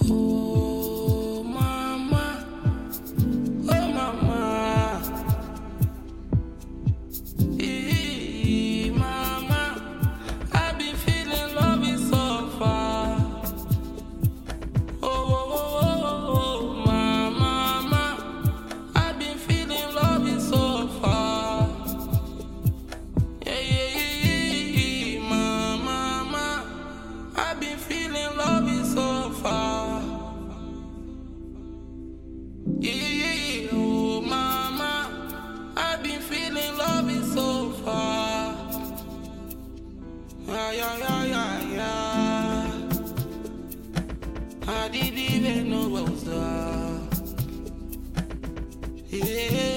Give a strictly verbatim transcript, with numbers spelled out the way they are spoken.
Oh mama, oh mama, eh, mama, I've been feeling love is so far. Oh, oh, oh, oh, oh, mama, mama, I've been feeling love is so far. Yeah, yeah, yeah, yeah, mama, mama, I've been feeling love is so far. Yeah, yeah, yeah, oh mama, I've been feeling love is so far. Yeah, yeah, yeah, yeah, yeah. I didn't even know what was up. Yeah.